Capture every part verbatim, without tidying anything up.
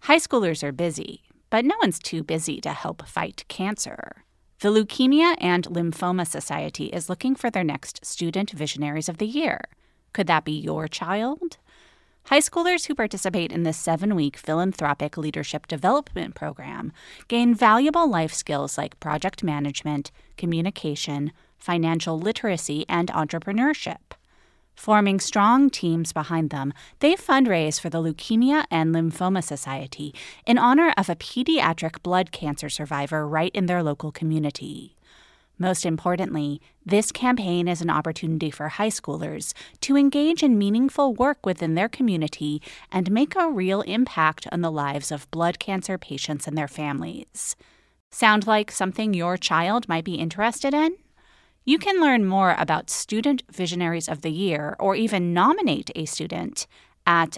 High schoolers are busy, but no one's too busy to help fight cancer. The Leukemia and Lymphoma Society is looking for their next Student Visionaries of the Year. Could that be your child? High schoolers who participate in this seven-week philanthropic leadership development program gain valuable life skills like project management, communication, financial literacy, and entrepreneurship. Forming strong teams behind them, they fundraise for the Leukemia and Lymphoma Society in honor of a pediatric blood cancer survivor right in their local community. Most importantly, this campaign is an opportunity for high schoolers to engage in meaningful work within their community and make a real impact on the lives of blood cancer patients and their families. Sound like something your child might be interested in? You can learn more about Student Visionaries of the Year or even nominate a student at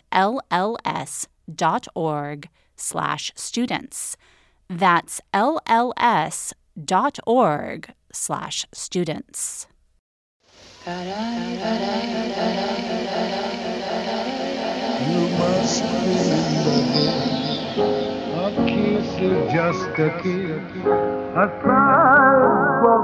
lls.org slash students. That's lls.org slash students. You must remember, a kiss is just a kiss, a smile for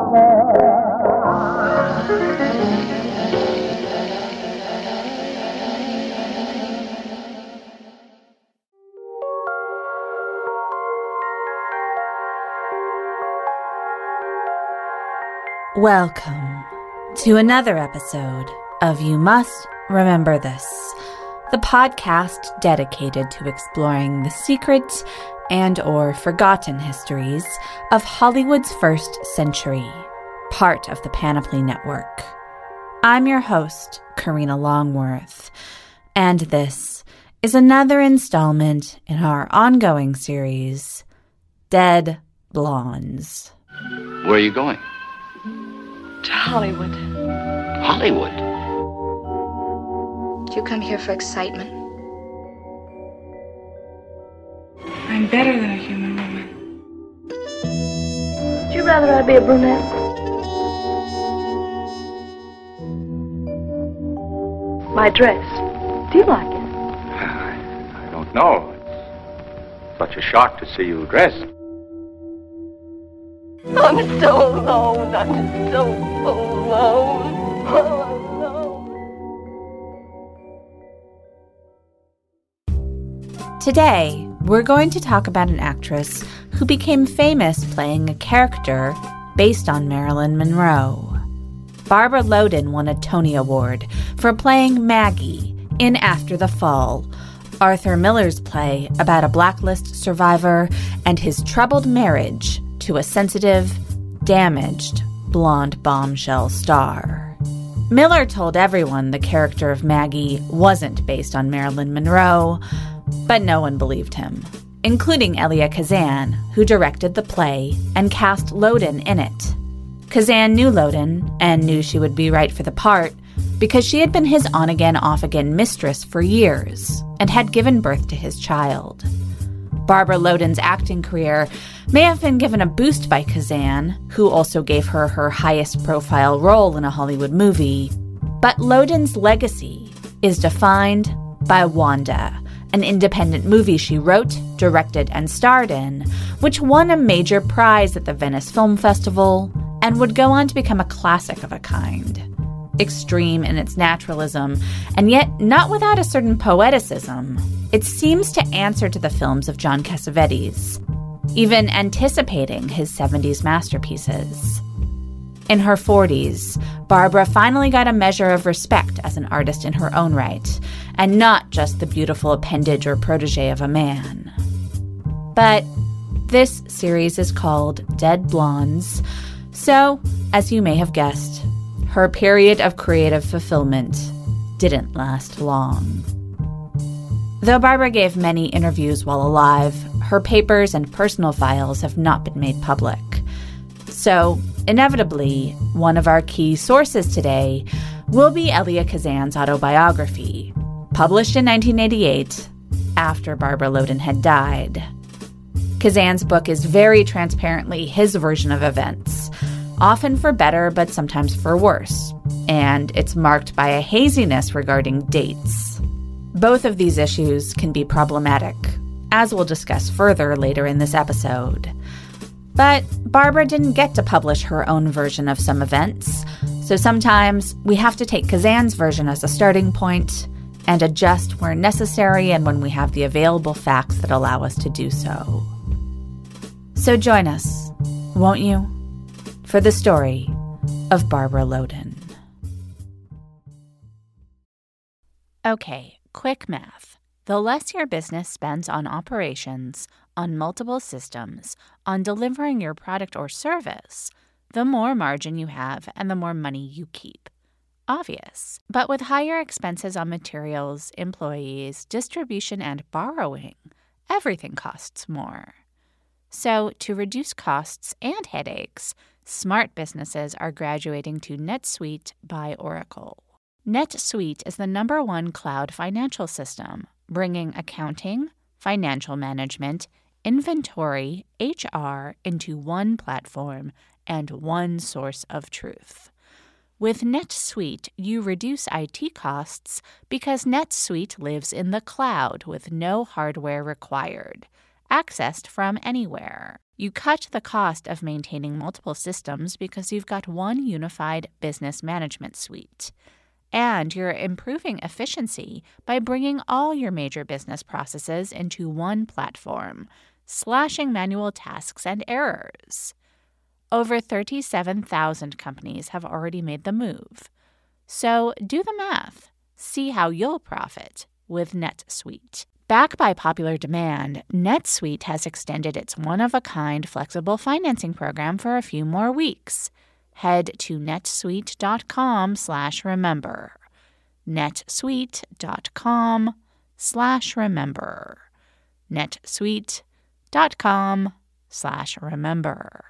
Welcome to another episode of You Must Remember This, the podcast dedicated to exploring the secret and or forgotten histories of Hollywood's first century, part of the Panoply Network. I'm your host, Karina Longworth, and this is another installment in our ongoing series, Dead Blondes. Where are you going? To Hollywood. Hollywood? Do you come here for excitement? I'm better than a human woman. Would you rather I be a brunette? My dress. Do you like it? I, I don't know. It's such a shock to see you dressed. I'm so alone. I'm so alone. Oh, alone. Today, we're going to talk about an actress who became famous playing a character based on Marilyn Monroe. Barbara Loden won a Tony Award for playing Maggie in After the Fall, Arthur Miller's play about a blacklist survivor and his troubled marriage to a sensitive, damaged, blonde bombshell star. Miller told everyone the character of Maggie wasn't based on Marilyn Monroe, but no one believed him, including Elia Kazan, who directed the play and cast Loden in it. Kazan knew Loden and knew she would be right for the part because she had been his on-again, off-again mistress for years and had given birth to his child. Barbara Loden's acting career may have been given a boost by Kazan, who also gave her her highest-profile role in a Hollywood movie, but Loden's legacy is defined by Wanda, an independent movie she wrote, directed, and starred in, which won a major prize at the Venice Film Festival and would go on to become a classic of a kind. Extreme in its naturalism, and yet not without a certain poeticism, it seems to answer to the films of John Cassavetes, even anticipating his seventies masterpieces. In her forties, Barbara finally got a measure of respect as an artist in her own right, and not just the beautiful appendage or protege of a man. But this series is called Dead Blondes, so, as you may have guessed, her period of creative fulfillment didn't last long. Though Barbara gave many interviews while alive, her papers and personal files have not been made public. So, inevitably, one of our key sources today will be Elia Kazan's autobiography, published in nineteen eighty-eight, after Barbara Loden had died. Kazan's book is very transparently his version of events, often for better but sometimes for worse, and it's marked by a haziness regarding dates. Both of these issues can be problematic, as we'll discuss further later in this episode. But Barbara didn't get to publish her own version of some events, so sometimes we have to take Kazan's version as a starting point and adjust where necessary and when we have the available facts that allow us to do so. So join us, won't you, for the story of Barbara Loden. Okay, quick math. The less your business spends on operations, on multiple systems, on delivering your product or service, the more margin you have and the more money you keep. Obvious. But with higher expenses on materials, employees, distribution, and borrowing, everything costs more. So, to reduce costs and headaches, smart businesses are graduating to NetSuite by Oracle. NetSuite is the number one cloud financial system, bringing accounting, financial management, inventory, H R into one platform and one source of truth. With NetSuite, you reduce I T costs because NetSuite lives in the cloud with no hardware required, accessed from anywhere. You cut the cost of maintaining multiple systems because you've got one unified business management suite. And you're improving efficiency by bringing all your major business processes into one platform, slashing manual tasks and errors. Over thirty-seven thousand companies have already made the move. So do the math. See how you'll profit with NetSuite. Backed by popular demand, NetSuite has extended its one-of-a-kind flexible financing program for a few more weeks. Head to netsuite.com slash remember. netsuite.com slash remember. netsuite.com slash remember.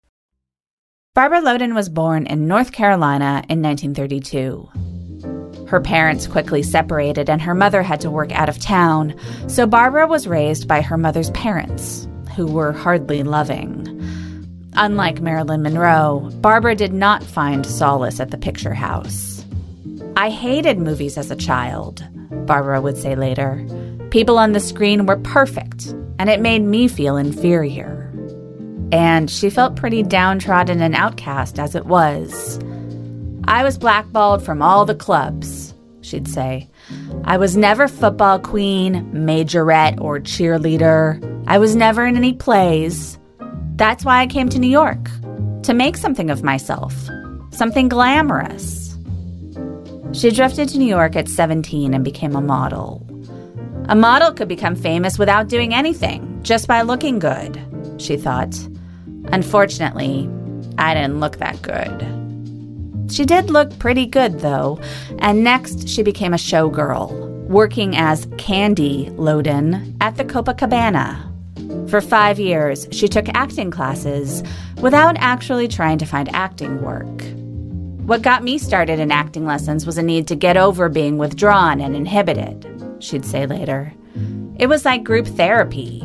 Barbara Loden was born in North Carolina in nineteen thirty-two. Her parents quickly separated and her mother had to work out of town, so Barbara was raised by her mother's parents, who were hardly loving. Unlike Marilyn Monroe, Barbara did not find solace at the picture house. "I hated movies as a child," Barbara would say later. "People on the screen were perfect, and it made me feel inferior." And she felt pretty downtrodden and outcast as it was. "I was blackballed from all the clubs," she'd say. "I was never football queen, majorette, or cheerleader. I was never in any plays. That's why I came to New York, to make something of myself, something glamorous." She drifted to New York at seventeen and became a model. A model could become famous without doing anything, just by looking good, she thought. Unfortunately, I didn't look that good. She did look pretty good, though, and next she became a showgirl, working as Candy Loden at the Copacabana. For five years, she took acting classes without actually trying to find acting work. "What got me started in acting lessons was a need to get over being withdrawn and inhibited," she'd say later. "It was like group therapy."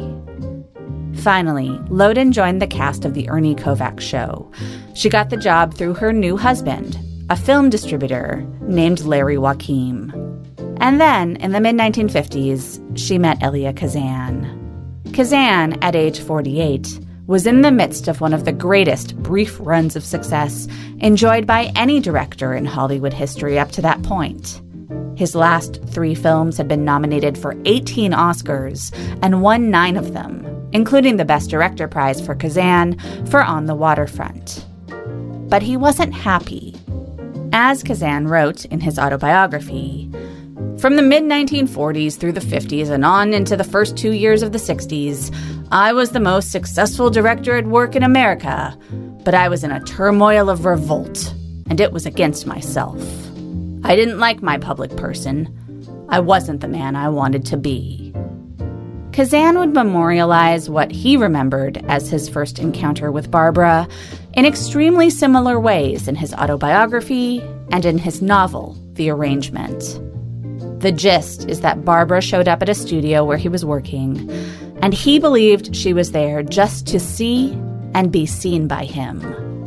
Finally, Loden joined the cast of The Ernie Kovacs Show. She got the job through her new husband, a film distributor named Larry Joachim. And then, in the mid nineteen fifties, she met Elia Kazan. Kazan, at age forty-eight, was in the midst of one of the greatest brief runs of success enjoyed by any director in Hollywood history up to that point. His last three films had been nominated for eighteen Oscars and won nine of them, including the Best Director prize for Kazan for On the Waterfront. But he wasn't happy. As Kazan wrote in his autobiography, "From the mid nineteen forties through the fifties and on into the first two years of the sixties, I was the most successful director at work in America, but I was in a turmoil of revolt, and it was against myself. I didn't like my public person. I wasn't the man I wanted to be." Kazan would memorialize what he remembered as his first encounter with Barbara in extremely similar ways in his autobiography and in his novel, The Arrangement. The gist is that Barbara showed up at a studio where he was working, and he believed she was there just to see and be seen by him.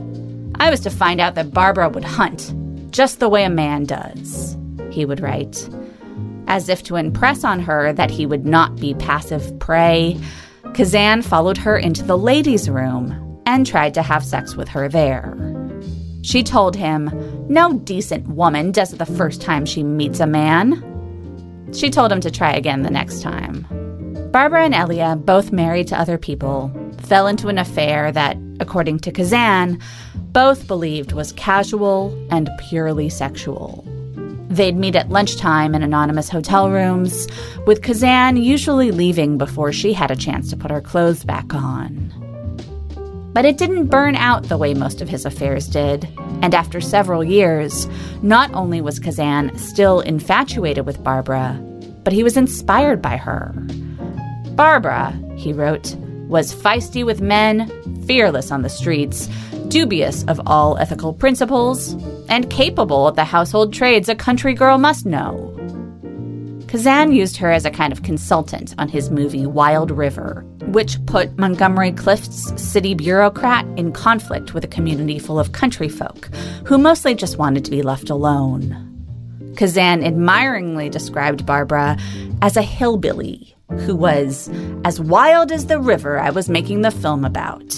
"I was to find out that Barbara would hunt, just the way a man does," he would write. As if to impress on her that he would not be passive prey, Kazan followed her into the ladies' room and tried to have sex with her there. She told him, "No decent woman does it the first time she meets a man." She told him to try again the next time. Barbara and Elia, both married to other people, fell into an affair that, according to Kazan, both believed was casual and purely sexual. They'd meet at lunchtime in anonymous hotel rooms, with Kazan usually leaving before she had a chance to put her clothes back on. But it didn't burn out the way most of his affairs did, and after several years, not only was Kazan still infatuated with Barbara, but he was inspired by her. Barbara, he wrote, was feisty with men, fearless on the streets, dubious of all ethical principles, and capable of the household trades a country girl must know. Kazan used her as a kind of consultant on his movie Wild River, which put Montgomery Clift's city bureaucrat in conflict with a community full of country folk who mostly just wanted to be left alone. Kazan admiringly described Barbara as a hillbilly who was as wild as the river I was making the film about.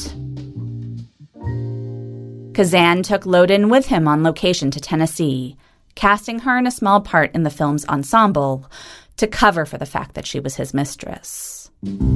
Kazan took Loden with him on location to Tennessee, casting her in a small part in the film's ensemble to cover for the fact that she was his mistress.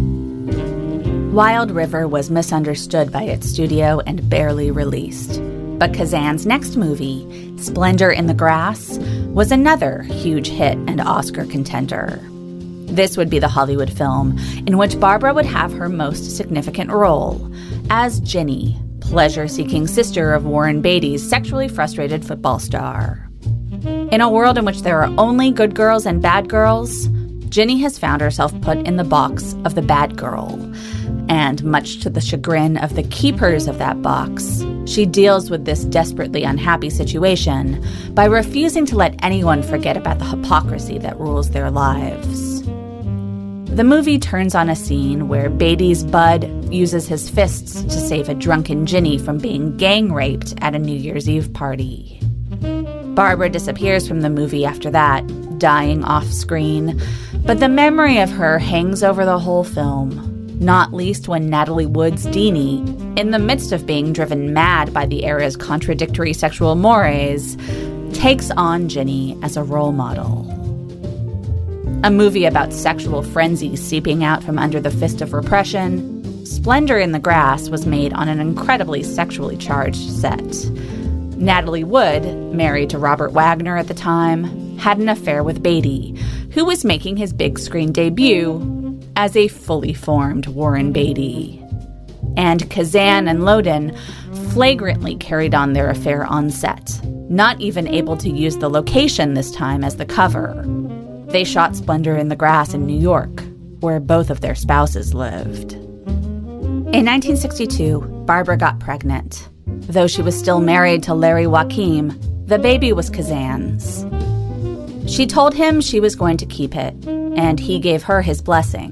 Wild River was misunderstood by its studio and barely released. But Kazan's next movie, Splendor in the Grass, was another huge hit and Oscar contender. This would be the Hollywood film in which Barbara would have her most significant role as Ginny, pleasure-seeking sister of Warren Beatty's sexually frustrated football star. In a world in which there are only good girls and bad girls, Ginny has found herself put in the box of the bad girl. And much to the chagrin of the keepers of that box, she deals with this desperately unhappy situation by refusing to let anyone forget about the hypocrisy that rules their lives. The movie turns on a scene where Beatty's Bud uses his fists to save a drunken Ginny from being gang-raped at a New Year's Eve party. Barbara disappears from the movie after that, dying off-screen, but the memory of her hangs over the whole film, not least when Natalie Wood's Deanie, in the midst of being driven mad by the era's contradictory sexual mores, takes on Ginny as a role model. A movie about sexual frenzy seeping out from under the fist of repression, Splendor in the Grass was made on an incredibly sexually charged set. Natalie Wood, married to Robert Wagner at the time, had an affair with Beatty, who was making his big screen debut as a fully formed Warren Beatty. And Kazan and Loden flagrantly carried on their affair on set, not even able to use the location this time as the cover. They shot Splendor in the Grass in New York, where both of their spouses lived. In nineteen sixty-two, Barbara got pregnant. Though she was still married to Larry Joachim, the baby was Kazan's. She told him she was going to keep it, and he gave her his blessing.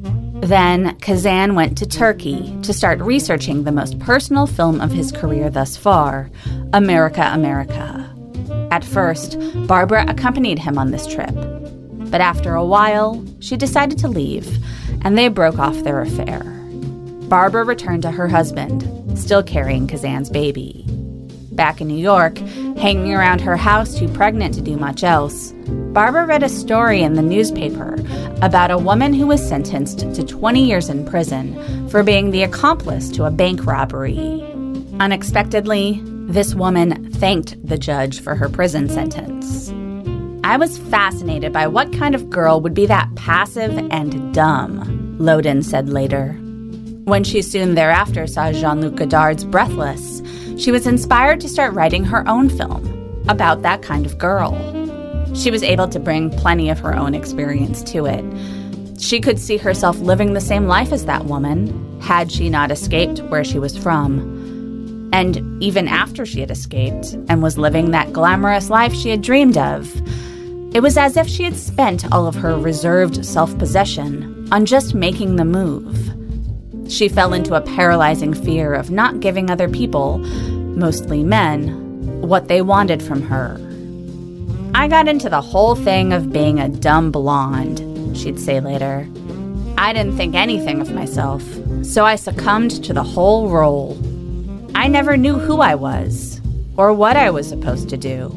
Then Kazan went to Turkey to start researching the most personal film of his career thus far, America, America. At first, Barbara accompanied him on this trip. But after a while, she decided to leave, and they broke off their affair. Barbara returned to her husband, still carrying Kazan's baby. Back in New York, hanging around her house too pregnant to do much else, Barbara read a story in the newspaper about a woman who was sentenced to twenty years in prison for being the accomplice to a bank robbery. Unexpectedly, this woman thanked the judge for her prison sentence. I was fascinated by what kind of girl would be that passive and dumb, Loden said later. When she soon thereafter saw Jean-Luc Godard's Breathless, she was inspired to start writing her own film about that kind of girl. She was able to bring plenty of her own experience to it. She could see herself living the same life as that woman, had she not escaped where she was from. And even after she had escaped and was living that glamorous life she had dreamed of, it was as if she had spent all of her reserved self-possession on just making the move. She fell into a paralyzing fear of not giving other people, mostly men, what they wanted from her. I got into the whole thing of being a dumb blonde, she'd say later. I didn't think anything of myself, so I succumbed to the whole role. I never knew who I was or what I was supposed to do.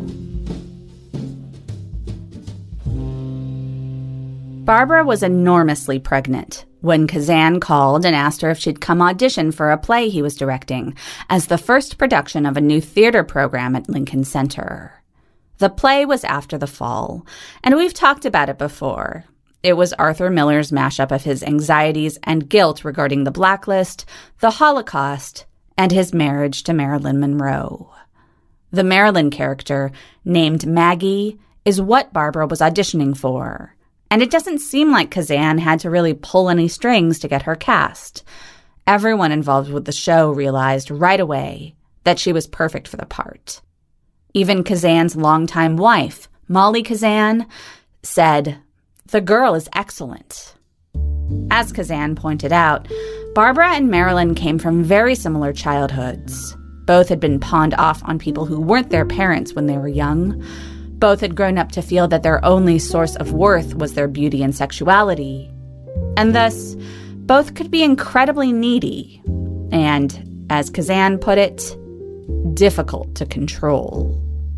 Barbara was enormously pregnant when Kazan called and asked her if she'd come audition for a play he was directing as the first production of a new theater program at Lincoln Center. The play was After the Fall, and we've talked about it before. It was Arthur Miller's mashup of his anxieties and guilt regarding the blacklist, the Holocaust, and his marriage to Marilyn Monroe. The Marilyn character, named Maggie, is what Barbara was auditioning for, and it doesn't seem like Kazan had to really pull any strings to get her cast. Everyone involved with the show realized right away that she was perfect for the part. Even Kazan's longtime wife, Molly Kazan, said, "The girl is excellent." As Kazan pointed out, Barbara and Marilyn came from very similar childhoods. Both had been pawned off on people who weren't their parents when they were young. Both had grown up to feel that their only source of worth was their beauty and sexuality. And thus, both could be incredibly needy and, as Kazan put it, difficult to control.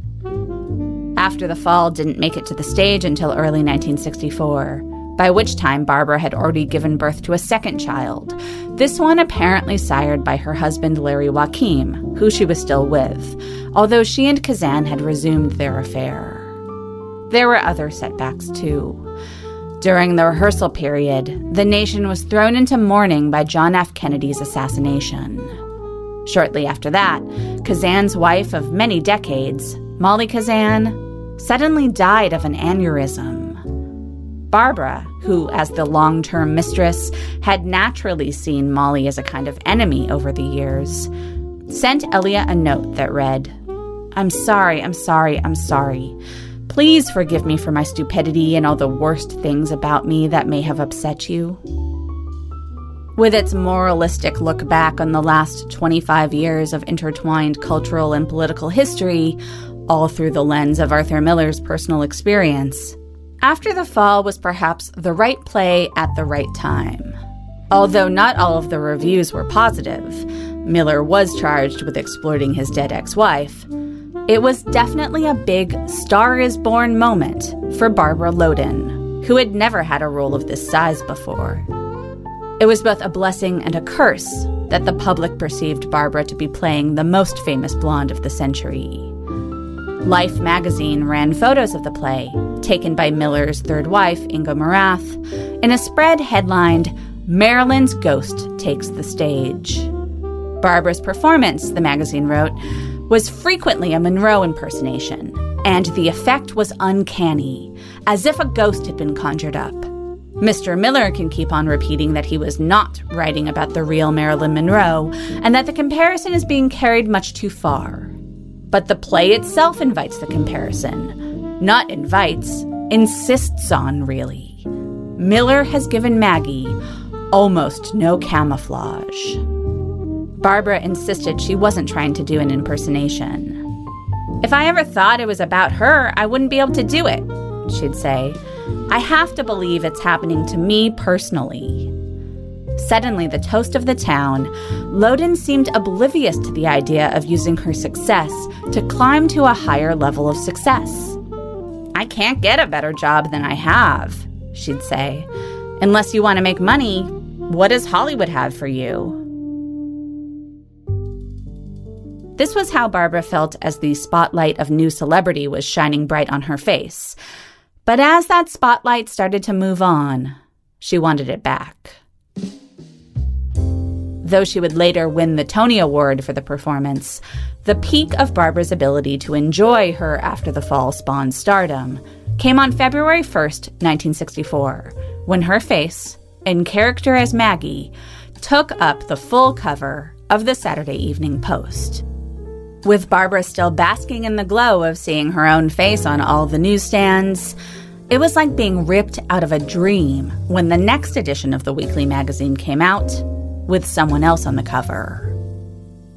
After the Fall didn't make it to the stage until early nineteen sixty-four, by which time Barbara had already given birth to a second child, this one apparently sired by her husband Larry Joachim, who she was still with, although she and Kazan had resumed their affair. There were other setbacks, too. During the rehearsal period, the nation was thrown into mourning by John F. Kennedy's assassination. Shortly after that, Kazan's wife of many decades, Molly Kazan, suddenly died of an aneurysm. Barbara, who, as the long-term mistress, had naturally seen Molly as a kind of enemy over the years, sent Elia a note that read, "I'm sorry, I'm sorry, I'm sorry. Please forgive me for my stupidity and all the worst things about me that may have upset you." With its moralistic look back on the last twenty-five years of intertwined cultural and political history, all through the lens of Arthur Miller's personal experience, After the Fall was perhaps the right play at the right time. Although not all of the reviews were positive, Miller was charged with exploiting his dead ex-wife. It was definitely a big Star is Born moment for Barbara Loden, who had never had a role of this size before. It was both a blessing and a curse that the public perceived Barbara to be playing the most famous blonde of the century. Life magazine ran photos of the play, taken by Miller's third wife, Inga Morath, in a spread headlined, "Marilyn's Ghost Takes the Stage." Barbara's performance, the magazine wrote, was frequently a Monroe impersonation, and the effect was uncanny, as if a ghost had been conjured up. Mister Miller can keep on repeating that he was not writing about the real Marilyn Monroe, and that the comparison is being carried much too far. But the play itself invites the comparison. Not invites, insists on, really. Miller has given Maggie almost no camouflage. Barbara insisted she wasn't trying to do an impersonation. "If I ever thought it was about her, I wouldn't be able to do it," she'd say. "I have to believe it's happening to me personally." Suddenly the toast of the town, Loden seemed oblivious to the idea of using her success to climb to a higher level of success. "I can't get a better job than I have," she'd say. "Unless you want to make money, what does Hollywood have for you?" This was how Barbara felt as the spotlight of new celebrity was shining bright on her face. But as that spotlight started to move on, she wanted it back. Though she would later win the Tony Award for the performance, the peak of Barbara's ability to enjoy her After the Fall spawned stardom came on February first, nineteen sixty-four, when her face, in character as Maggie, took up the full cover of the Saturday Evening Post. With Barbara still basking in the glow of seeing her own face on all the newsstands, it was like being ripped out of a dream when the next edition of the weekly magazine came out, with someone else on the cover.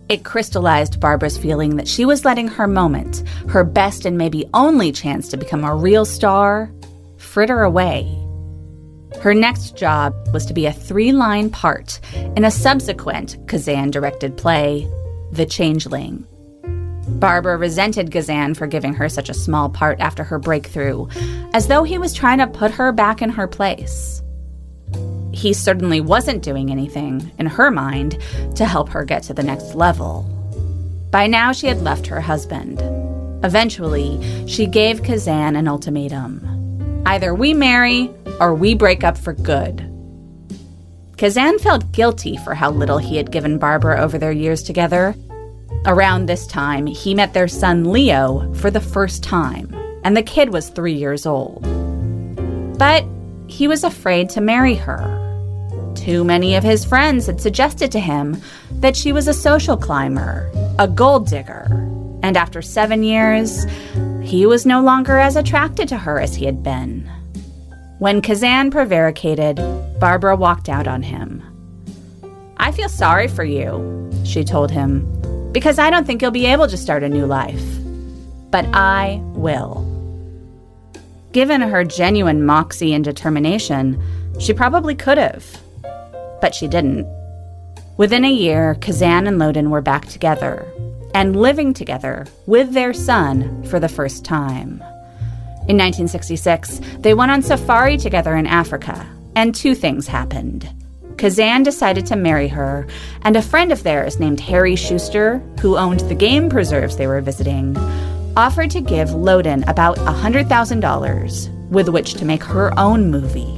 It crystallized Barbara's feeling that she was letting her moment, her best and maybe only chance to become a real star, fritter away. Her next job was to be a three-line part in a subsequent Kazan-directed play, The Changeling. Barbara resented Kazan for giving her such a small part after her breakthrough, as though he was trying to put her back in her place. He certainly wasn't doing anything, in her mind, to help her get to the next level. By now, she had left her husband. Eventually, she gave Kazan an ultimatum. Either we marry, or we break up for good. Kazan felt guilty for how little he had given Barbara over their years together. Around this time, he met their son Leo for the first time, and the kid was three years old. But he was afraid to marry her. Too many of his friends had suggested to him that she was a social climber, a gold digger, and after seven years, he was no longer as attracted to her as he had been. When Kazan prevaricated, Barbara walked out on him. "I feel sorry for you," she told him, "because I don't think you'll be able to start a new life. But I will." Given her genuine moxie and determination, she probably could have. But she didn't. Within a year, Kazan and Loden were back together, and living together with their son for the first time. In nineteen sixty-six, they went on safari together in Africa, and two things happened. Kazan decided to marry her, and a friend of theirs named Harry Schuster, who owned the game preserves they were visiting, offered to give Loden about one hundred thousand dollars with which to make her own movie.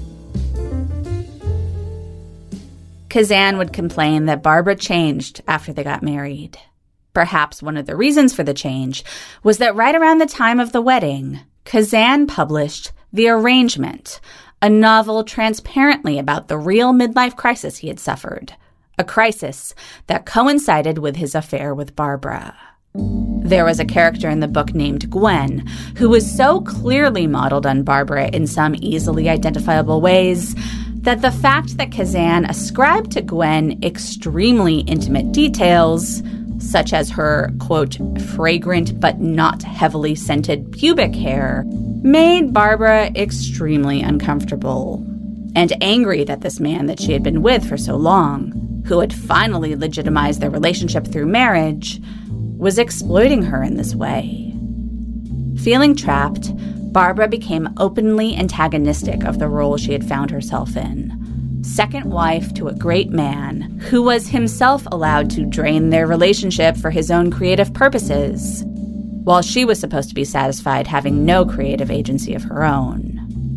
Kazan would complain that Barbara changed after they got married. Perhaps one of the reasons for the change was that right around the time of the wedding, Kazan published The Arrangement, a novel transparently about the real midlife crisis he had suffered, a crisis that coincided with his affair with Barbara. There was a character in the book named Gwen, who was so clearly modeled on Barbara in some easily identifiable ways that the fact that Kazan ascribed to Gwen extremely intimate details, such as her, quote, fragrant but not heavily scented pubic hair, made Barbara extremely uncomfortable and angry that this man that she had been with for so long, who had finally legitimized their relationship through marriage, was exploiting her in this way. Feeling trapped, Barbara became openly antagonistic of the role she had found herself in. Second wife to a great man who was himself allowed to drain their relationship for his own creative purposes, while she was supposed to be satisfied having no creative agency of her own.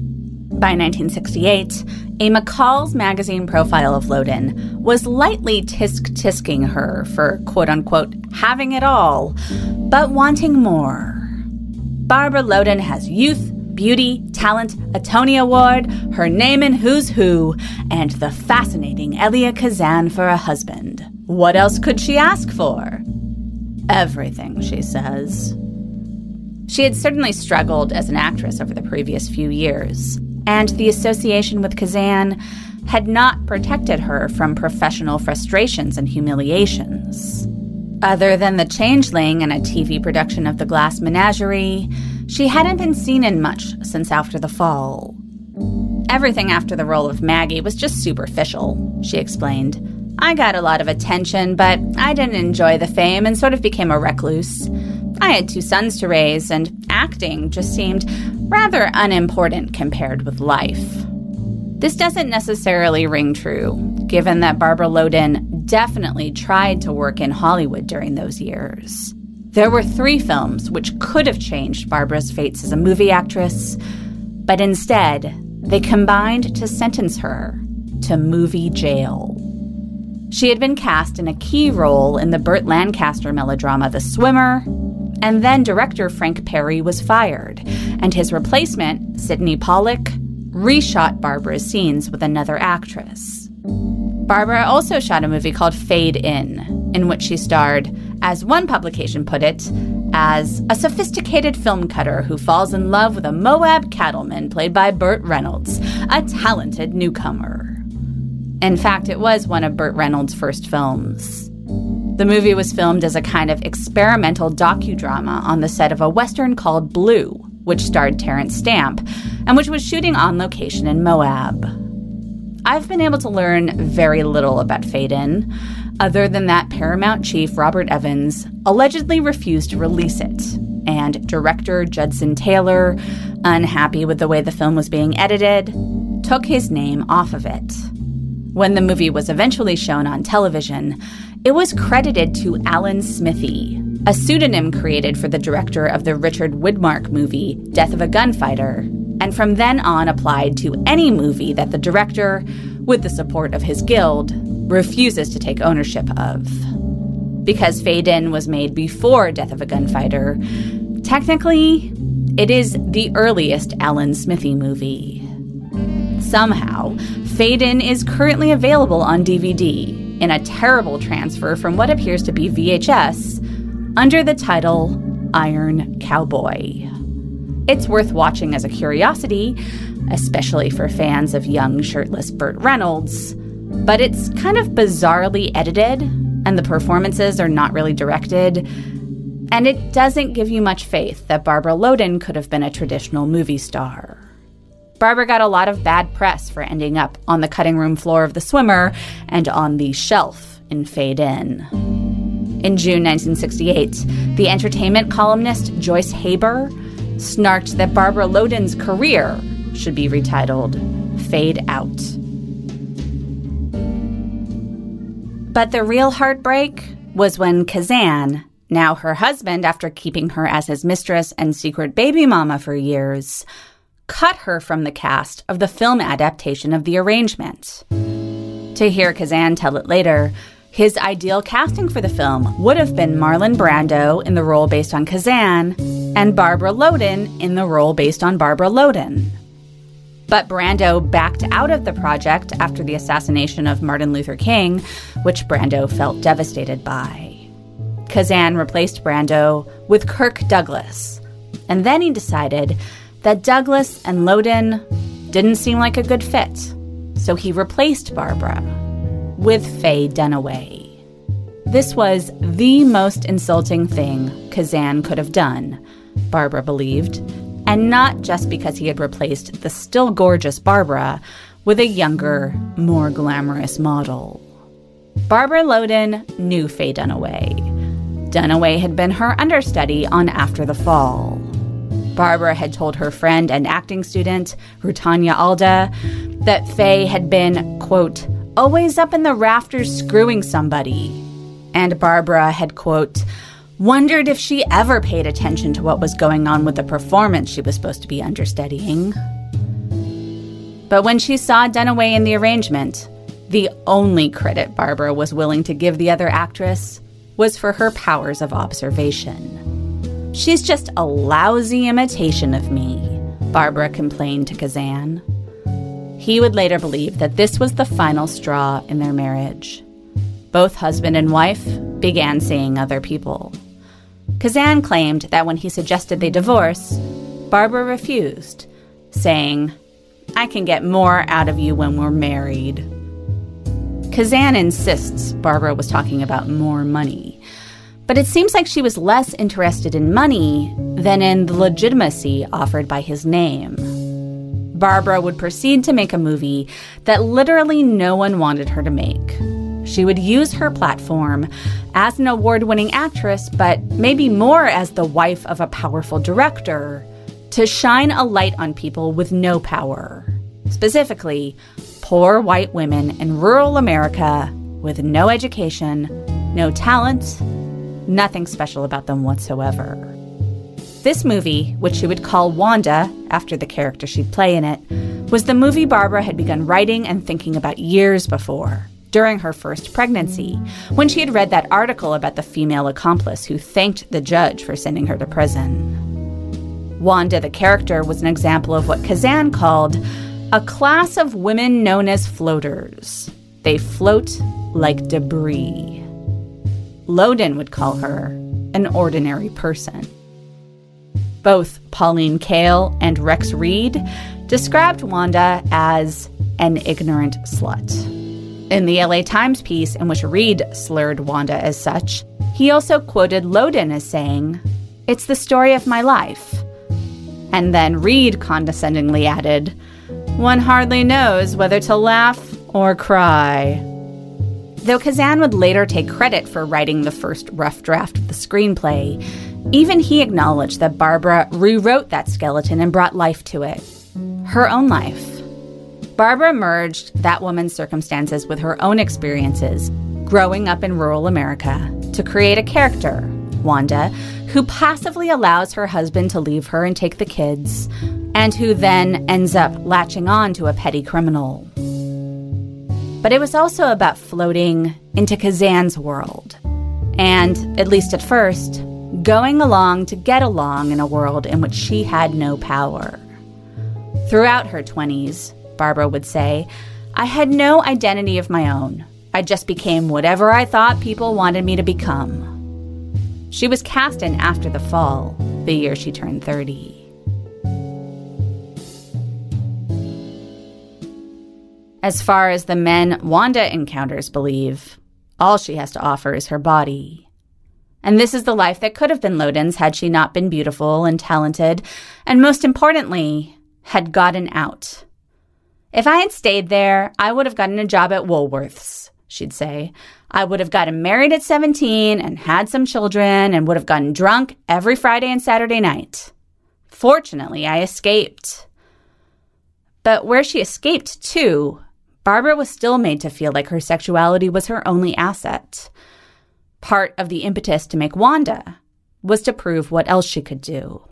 By nineteen sixty-eight, a McCall's magazine profile of Loden was lightly tisk-tisking her for, quote-unquote, having it all, but wanting more. Barbara Loden has youth, beauty, talent, a Tony Award, her name in Who's Who, and the fascinating Elia Kazan for a husband. What else could she ask for? Everything, she says. She had certainly struggled as an actress over the previous few years, and the association with Kazan had not protected her from professional frustrations and humiliations. Other than The Changeling and a T V production of The Glass Menagerie, she hadn't been seen in much since after the fall. Everything after the role of Maggie was just superficial, she explained. I got a lot of attention, but I didn't enjoy the fame and sort of became a recluse. I had two sons to raise, and acting just seemed rather unimportant compared with life. This doesn't necessarily ring true, given that Barbara Loden definitely tried to work in Hollywood during those years. There were three films which could have changed Barbara's fates as a movie actress, but instead, they combined to sentence her to movie jail. She had been cast in a key role in the Burt Lancaster melodrama The Swimmer, and then director Frank Perry was fired, and his replacement, Sidney Pollack, reshot Barbara's scenes with another actress. Barbara also shot a movie called Fade In, in which she starred, as one publication put it, as a sophisticated film cutter who falls in love with a Moab cattleman played by Burt Reynolds, a talented newcomer. In fact, it was one of Burt Reynolds' first films. The movie was filmed as a kind of experimental docudrama on the set of a Western called Blue, which starred Terrence Stamp, and which was shooting on location in Moab. I've been able to learn very little about Faden, other than that Paramount chief Robert Evans allegedly refused to release it, and director Judson Taylor, unhappy with the way the film was being edited, took his name off of it. When the movie was eventually shown on television, it was credited to Alan Smithee, a pseudonym created for the director of the Richard Widmark movie Death of a Gunfighter, and from then on applied to any movie that the director, with the support of his guild, refuses to take ownership of. Because Faden was made before Death of a Gunfighter, technically, it is the earliest Alan Smithee movie. Somehow, Faden is currently available on D V D in a terrible transfer from what appears to be V H S under the title Iron Cowboy. It's worth watching as a curiosity, especially for fans of young shirtless Burt Reynolds, but it's kind of bizarrely edited, and the performances are not really directed, and it doesn't give you much faith that Barbara Loden could have been a traditional movie star. Barbara got a lot of bad press for ending up on the cutting room floor of The Swimmer and on the shelf in Fade In. In June nineteen sixty-eight, the entertainment columnist Joyce Haber snarked that Barbara Loden's career should be retitled Fade Out. But the real heartbreak was when Kazan, now her husband after keeping her as his mistress and secret baby mama for years, cut her from the cast of the film adaptation of The Arrangement. To hear Kazan tell it later, his ideal casting for the film would have been Marlon Brando in the role based on Kazan and Barbara Loden in the role based on Barbara Loden. But Brando backed out of the project after the assassination of Martin Luther King, which Brando felt devastated by. Kazan replaced Brando with Kirk Douglas, and then he decided that Douglas and Loden didn't seem like a good fit, so he replaced Barbara with Faye Dunaway. This was the most insulting thing Kazan could have done, Barbara believed, and not just because he had replaced the still gorgeous Barbara with a younger, more glamorous model. Barbara Loden knew Faye Dunaway. Dunaway had been her understudy on After the Fall. Barbara had told her friend and acting student, Rutanya Alda, that Faye had been, quote, always up in the rafters screwing somebody. And Barbara had, quote, wondered if she ever paid attention to what was going on with the performance she was supposed to be understudying. But when she saw Dunaway in The Arrangement, the only credit Barbara was willing to give the other actress was for her powers of observation. She's just a lousy imitation of me, Barbara complained to Kazan. He would later believe that this was the final straw in their marriage. Both husband and wife began seeing other people. Kazan claimed that when he suggested they divorce, Barbara refused, saying, I can get more out of you when we're married. Kazan insists Barbara was talking about more money, but it seems like she was less interested in money than in the legitimacy offered by his name. Barbara would proceed to make a movie that literally no one wanted her to make. She would use her platform as an award-winning actress, but maybe more as the wife of a powerful director, to shine a light on people with no power. Specifically, poor white women in rural America with no education, no talent, nothing special about them whatsoever. This movie, which she would call Wanda, after the character she'd play in it, was the movie Barbara had begun writing and thinking about years before, during her first pregnancy, when she had read that article about the female accomplice who thanked the judge for sending her to prison. Wanda, the character, was an example of what Kazan called a class of women known as floaters. They float like debris. Loden would call her an ordinary person. Both Pauline Kael and Rex Reed described Wanda as an ignorant slut. In the L A Times piece, in which Reed slurred Wanda as such, he also quoted Loden as saying, "It's the story of my life." And then Reed condescendingly added, "One hardly knows whether to laugh or cry." Though Kazan would later take credit for writing the first rough draft of the screenplay, even he acknowledged that Barbara rewrote that skeleton and brought life to it. Her own life. Barbara merged that woman's circumstances with her own experiences, growing up in rural America, to create a character, Wanda, who passively allows her husband to leave her and take the kids, and who then ends up latching on to a petty criminal. But it was also about floating into Kazan's world, and, at least at first, going along to get along in a world in which she had no power. Throughout her twenties, Barbara would say, "I had no identity of my own. I just became whatever I thought people wanted me to become." She was cast in After the Fall, the year she turned thirty. As far as the men Wanda encounters believe, all she has to offer is her body. And this is the life that could have been Loden's had she not been beautiful and talented, and most importantly, had gotten out. "If I had stayed there, I would have gotten a job at Woolworths," she'd say. "I would have gotten married at seventeen and had some children and would have gotten drunk every Friday and Saturday night. Fortunately, I escaped." But where she escaped to, Barbara was still made to feel like her sexuality was her only asset. Part of the impetus to make Wanda was to prove what else she could do.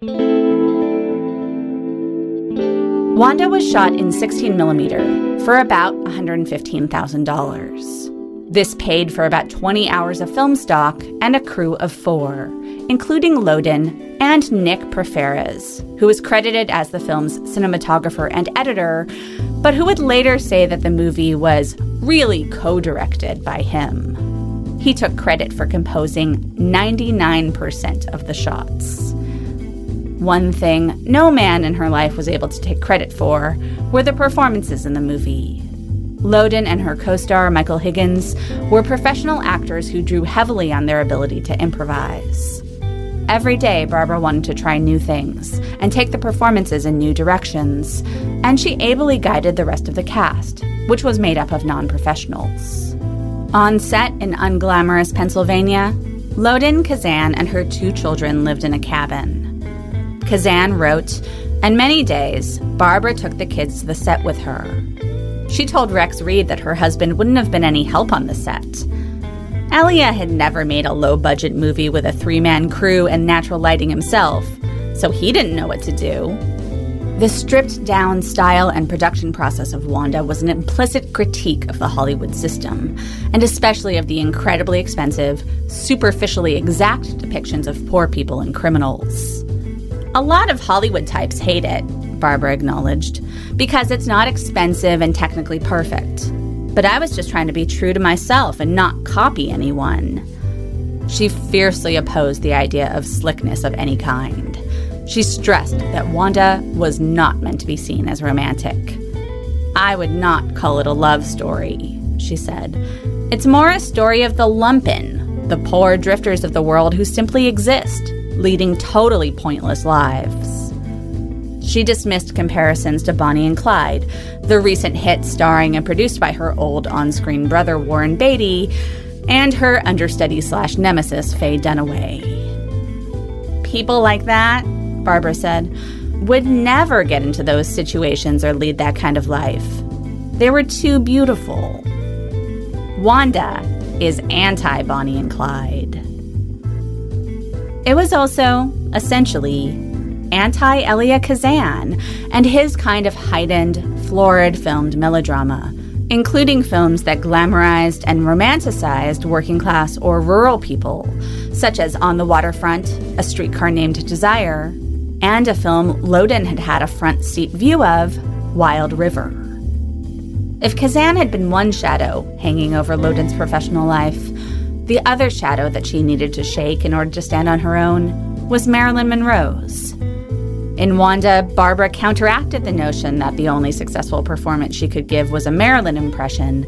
Wanda was shot in sixteen millimeter for about one hundred fifteen thousand dollars. This paid for about twenty hours of film stock and a crew of four, including Loden and Nick Preferes, who was credited as the film's cinematographer and editor, but who would later say that the movie was really co-directed by him. He took credit for composing ninety-nine percent of the shots. One thing no man in her life was able to take credit for were the performances in the movie. Loden and her co-star, Michael Higgins, were professional actors who drew heavily on their ability to improvise. Every day, Barbara wanted to try new things and take the performances in new directions, and she ably guided the rest of the cast, which was made up of non-professionals. On set in unglamorous Pennsylvania, Loden, Kazan, and her two children lived in a cabin. Kazan wrote, and many days, Barbara took the kids to the set with her. She told Rex Reed that her husband wouldn't have been any help on the set. Elia had never made a low-budget movie with a three-man crew and natural lighting himself, so he didn't know what to do. The stripped-down style and production process of Wanda was an implicit critique of the Hollywood system, and especially of the incredibly expensive, superficially exact depictions of poor people and criminals. A lot of Hollywood types hate it, Barbara acknowledged, because it's not expensive and technically perfect. But I was just trying to be true to myself and not copy anyone. She fiercely opposed the idea of slickness of any kind. She stressed that Wanda was not meant to be seen as romantic. "I would not call it a love story," she said. "It's more a story of the lumpen, the poor drifters of the world who simply exist, leading totally pointless lives." She dismissed comparisons to Bonnie and Clyde, the recent hit starring and produced by her old on-screen brother Warren Beatty, and her understudy slash nemesis Faye Dunaway. "People like that," Barbara said, "would never get into those situations or lead that kind of life. They were too beautiful." Wanda is anti-Bonnie and Clyde. It was also, essentially, anti-Elia Kazan and his kind of heightened, florid-filmed melodrama, including films that glamorized and romanticized working-class or rural people, such as On the Waterfront, A Streetcar Named Desire, and a film Loden had had a front-seat view of, Wild River. If Kazan had been one shadow hanging over Loden's professional life, the other shadow that she needed to shake in order to stand on her own was Marilyn Monroe's. In Wanda, Barbara counteracted the notion that the only successful performance she could give was a Marilyn impression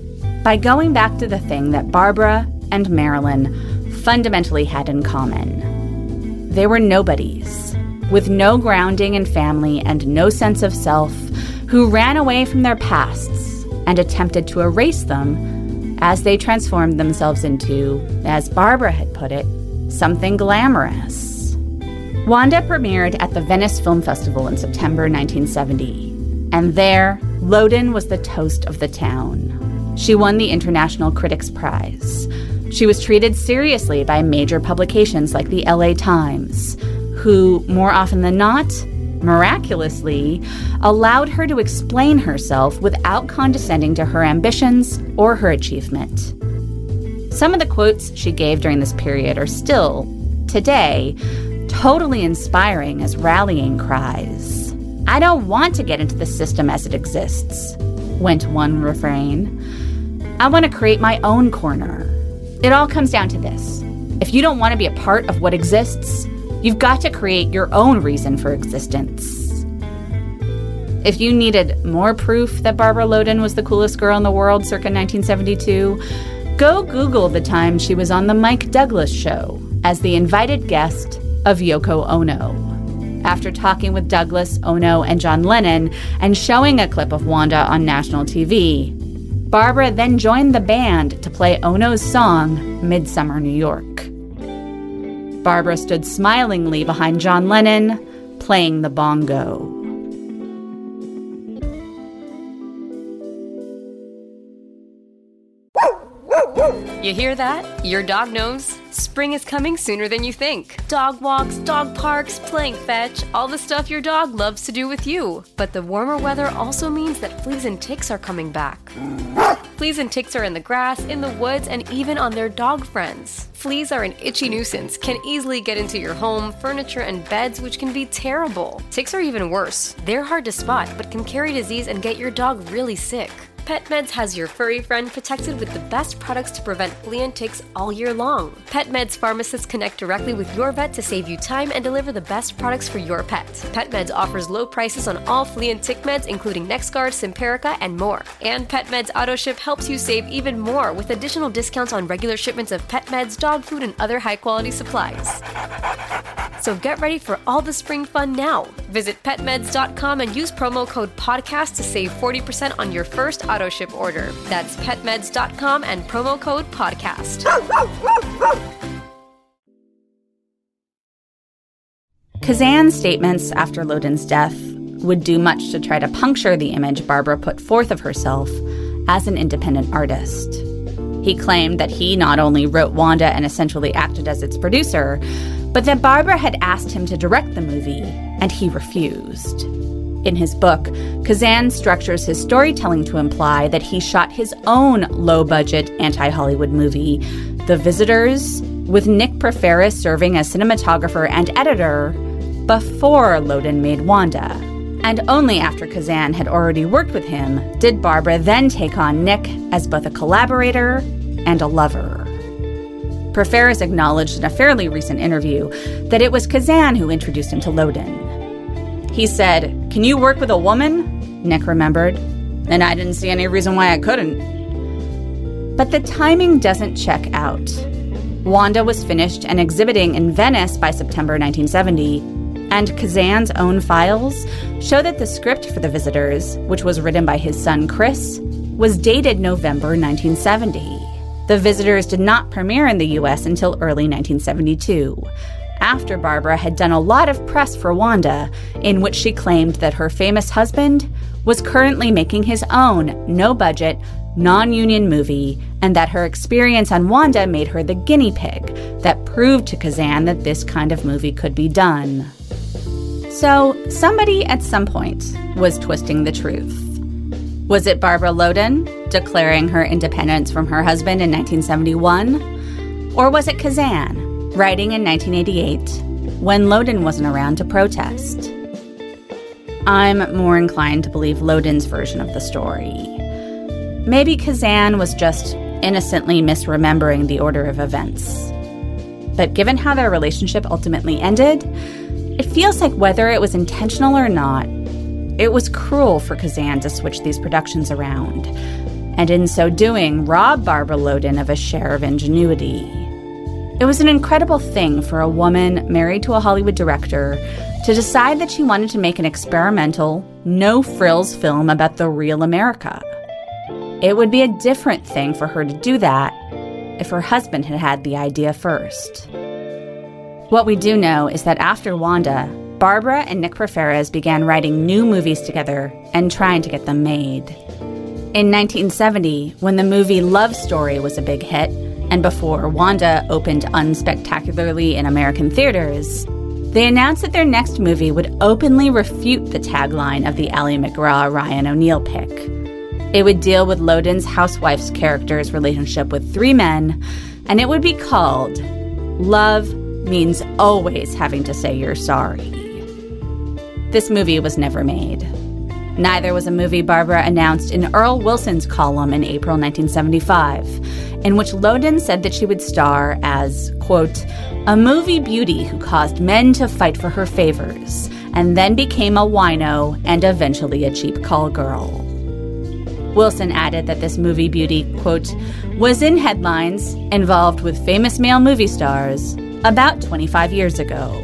by going back to the thing that Barbara and Marilyn fundamentally had in common. They were nobodies, with no grounding in family and no sense of self, who ran away from their pasts and attempted to erase them as they transformed themselves into, as Barbara had put it, something glamorous. Wanda premiered at the Venice Film Festival in September nineteen seventy, and there, Loden was the toast of the town. She won the International Critics Prize. She was treated seriously by major publications like the L A Times, who, more often than not, miraculously, allowed her to explain herself without condescending to her ambitions or her achievement. Some of the quotes she gave during this period are still, today, totally inspiring as rallying cries. "I don't want to get into the system as it exists," went one refrain. "I want to create my own corner." It all comes down to this. If you don't want to be a part of what exists, you've got to create your own reason for existence. If you needed more proof that Barbara Loden was the coolest girl in the world circa nineteen seventy-two, go Google the time she was on The Mike Douglas Show as the invited guest of Yoko Ono. After talking with Douglas, Ono, and John Lennon and showing a clip of Wanda on national T V, Barbara then joined the band to play Ono's song, Midsummer New York. Barbara stood smilingly behind John Lennon, playing the bongo. You hear that? Your dog knows. Spring is coming sooner than you think. Dog walks, dog parks, playing fetch, all the stuff your dog loves to do with you. But the warmer weather also means that fleas and ticks are coming back. Fleas and ticks are in the grass, in the woods, and even on their dog friends. Fleas are an itchy nuisance, can easily get into your home, furniture, and beds, which can be terrible. Ticks are even worse. They're hard to spot, but can carry disease and get your dog really sick. PetMeds has your furry friend protected with the best products to prevent flea and ticks all year long. PetMeds pharmacists connect directly with your vet to save you time and deliver the best products for your pet. PetMeds offers low prices on all flea and tick meds, including NexGard, Simparica, and more. And PetMeds AutoShip helps you save even more with additional discounts on regular shipments of pet meds, dog food, and other high-quality supplies. So get ready for all the spring fun now. Visit pet meds dot com and use promo code podcast to save forty percent on your first auto ship order. That's pet meds dot com and promo code podcast. Kazan's statements after Loden's death would do much to try to puncture the image Barbara put forth of herself as an independent artist. He claimed that he not only wrote Wanda and essentially acted as its producer, but that Barbara had asked him to direct the movie, and he refused. In his book, Kazan structures his storytelling to imply that he shot his own low-budget anti-Hollywood movie, The Visitors, with Nick Preferis serving as cinematographer and editor before Loden made Wanda. And only after Kazan had already worked with him did Barbara then take on Nick as both a collaborator and a lover. Preferis acknowledged in a fairly recent interview that it was Kazan who introduced him to Loden. He said, "Can you work with a woman?" Nick remembered. "And I didn't see any reason why I couldn't." But the timing doesn't check out. Wanda was finished and exhibiting in Venice by September nineteen seventy, and Kazan's own files show that the script for The Visitors, which was written by his son Chris, was dated November nineteen seventy. The Visitors did not premiere in the U S until early nineteen seventy-two, after Barbara had done a lot of press for Wanda, in which she claimed that her famous husband was currently making his own no-budget, non-union movie, and that her experience on Wanda made her the guinea pig that proved to Kazan that this kind of movie could be done. So, somebody at some point was twisting the truth. Was it Barbara Loden declaring her independence from her husband in nineteen seventy-one? Or was it Kazan writing in nineteen eighty-eight when Loden wasn't around to protest? I'm more inclined to believe Loden's version of the story. Maybe Kazan was just innocently misremembering the order of events. But given how their relationship ultimately ended, it feels like whether it was intentional or not, it was cruel for Kazan to switch these productions around. and in so doing, rob Barbara Loden of a share of ingenuity. It was an incredible thing for a woman married to a Hollywood director to decide that she wanted to make an experimental, no-frills film about the real America. It would be a different thing for her to do that if her husband had had the idea first. What we do know is that after Wanda, Barbara and Nick Preferes began writing new movies together and trying to get them made. In nineteen seventy, when the movie Love Story was a big hit, and before Wanda opened unspectacularly in American theaters, they announced that their next movie would openly refute the tagline of the Ally McGraw-Ryan O'Neal pick. It would deal with Loden's housewife's character's relationship with three men, and it would be called Love Means Always Having to Say You're Sorry. This movie was never made. Neither was a movie Barbara announced in Earl Wilson's column in April nineteen seventy-five, in which Loden said that she would star as, quote, a movie beauty who caused men to fight for her favors, and then became a wino and eventually a cheap call girl. Wilson added that this movie beauty, quote, was in headlines, involved with famous male movie stars, about twenty-five years ago.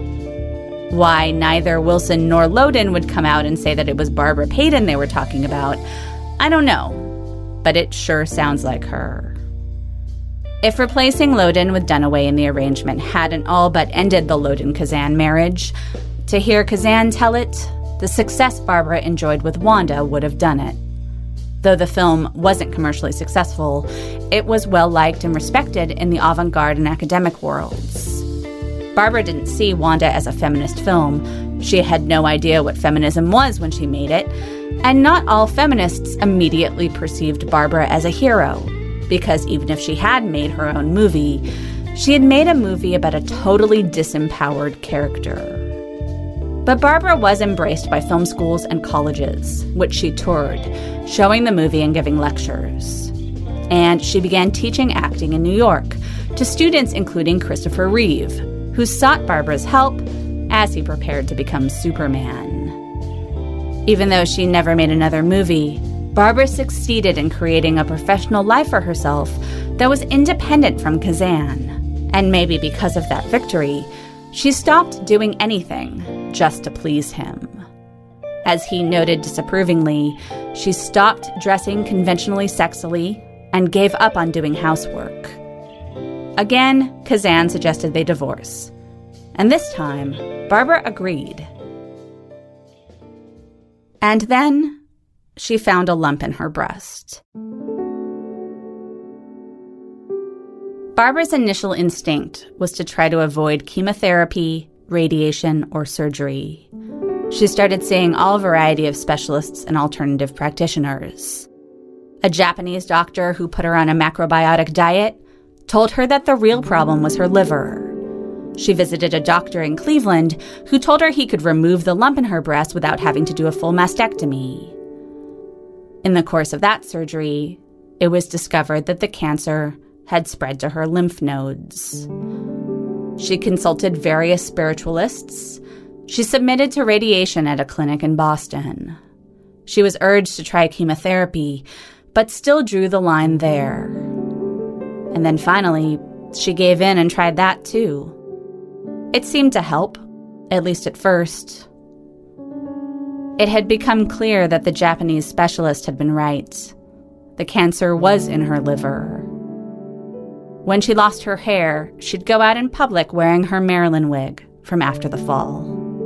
Why neither Wilson nor Loden would come out and say that it was Barbara Payton they were talking about, I don't know, but it sure sounds like her. If replacing Loden with Dunaway in the arrangement hadn't all but ended the Loden-Kazan marriage, to hear Kazan tell it, the success Barbara enjoyed with Wanda would have done it. Though the film wasn't commercially successful, it was well-liked and respected in the avant-garde and academic worlds. Barbara didn't see Wanda as a feminist film. She had no idea what feminism was when she made it, and not all feminists immediately perceived Barbara as a hero, because even if she had made her own movie, she had made a movie about a totally disempowered character. But Barbara was embraced by film schools and colleges, which she toured, showing the movie and giving lectures. And she began teaching acting in New York to students including Christopher Reeve, who sought Barbara's help as he prepared to become Superman. Even though she never made another movie, Barbara succeeded in creating a professional life for herself that was independent from Kazan. And maybe because of that victory, she stopped doing anything just to please him. As he noted disapprovingly, she stopped dressing conventionally sexily and gave up on doing housework. Again, Kazan suggested they divorce. And this time, Barbara agreed. And then, she found a lump in her breast. Barbara's initial instinct was to try to avoid chemotherapy, radiation, or surgery. She started seeing all variety of specialists and alternative practitioners. A Japanese doctor who put her on a macrobiotic diet told her that the real problem was her liver. She visited a doctor in Cleveland who told her he could remove the lump in her breast without having to do a full mastectomy. In the course of that surgery, it was discovered that the cancer had spread to her lymph nodes. She consulted various spiritualists. She submitted to radiation at a clinic in Boston. She was urged to try chemotherapy, but still drew the line there. And then finally, she gave in and tried that too. It seemed to help, at least at first. It had become clear that the Japanese specialist had been right. The cancer was in her liver. When she lost her hair, she'd go out in public wearing her Marilyn wig from after the fall.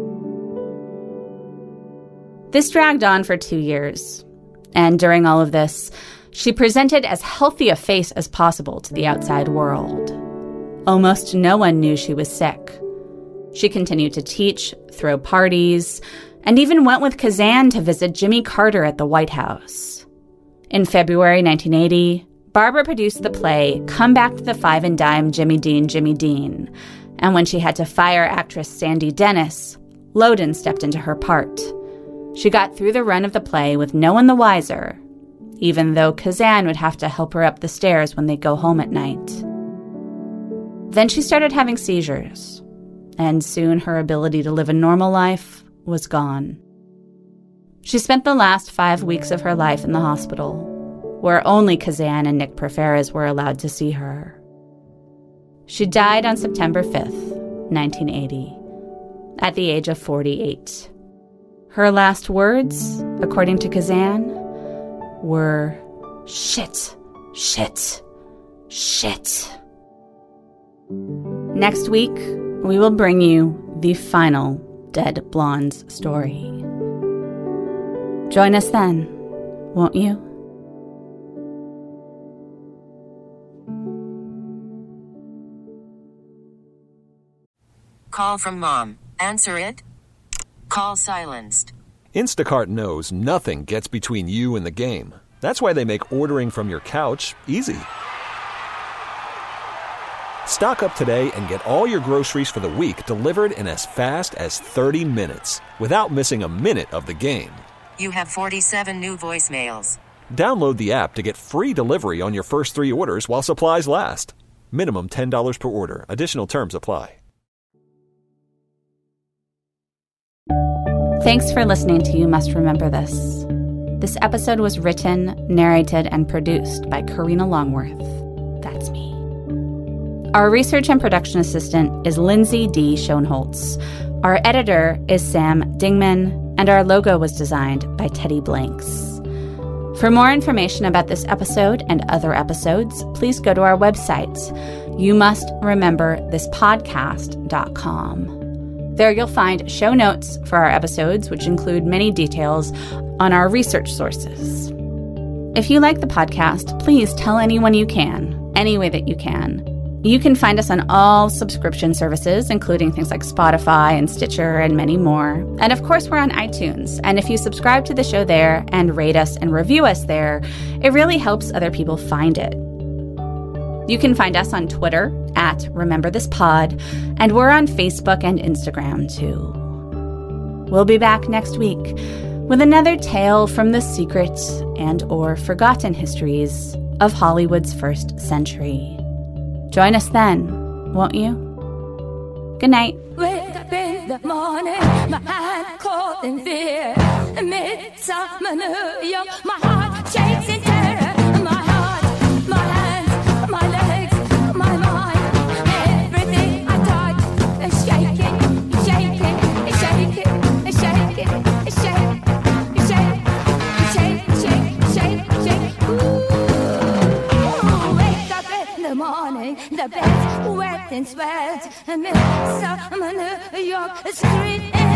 This dragged on for two years, and during all of this, she presented as healthy a face as possible to the outside world. Almost no one knew she was sick. She continued to teach, throw parties, and even went with Kazan to visit Jimmy Carter at the White House. In February nineteen eighty, Barbara produced the play Come Back to the Five and Dime, Jimmy Dean, Jimmy Dean, and when she had to fire actress Sandy Dennis, Loden stepped into her part. She got through the run of the play with no one the wiser, even though Kazan would have to help her up the stairs when they go home at night. Then she started having seizures, and soon her ability to live a normal life was gone. She spent the last five weeks of her life in the hospital, where only Kazan and Nick Preferes were allowed to see her. She died on September fifth, nineteen eighty, at the age of forty-eight. Her last words, according to Kazan, were, "Shit, shit, shit." Next week, we will bring you the final Dead Blondes story. Join us then, won't you? Call from mom. Answer it. Call silenced. Instacart knows nothing gets between you and the game. That's why they make ordering from your couch easy. Stock up today and get all your groceries for the week delivered in as fast as thirty minutes without missing a minute of the game. You have forty-seven new voicemails. Download the app to get free delivery on your first three orders while supplies last. Minimum ten dollars per order. Additional terms apply. Thanks for listening to You Must Remember This. This episode was written, narrated, and produced by Karina Longworth. That's me. Our research and production assistant is Lindsay D. Schoenholtz. Our editor is Sam Dingman, and our logo was designed by Teddy Blanks. For more information about this episode and other episodes, please go to our website, you must remember this podcast dot com. There you'll find show notes for our episodes, which include many details on our research sources. If you like the podcast, please tell anyone you can, any way that you can. You can find us on all subscription services, including things like Spotify and Stitcher and many more. And of course, we're on iTunes. And if you subscribe to the show there and rate us and review us there, it really helps other people find it. You can find us on Twitter at Remember This Pod, and we're on Facebook and Instagram too. We'll be back next week with another tale from the secret and or forgotten histories of Hollywood's first century. Join us then, won't you? Good night. Wake up in the morning, my hand caught in fear. Midsummer New York, my heart shakes in terror. My heart, my hands, my legs, my mind, everything I touch is shaking, shaking, shaking, shaking, shaking, shaking, shaking, shaking, shaking. Ooh, wake up in the morning, the bed's wet and sweat. Midsummer New York, street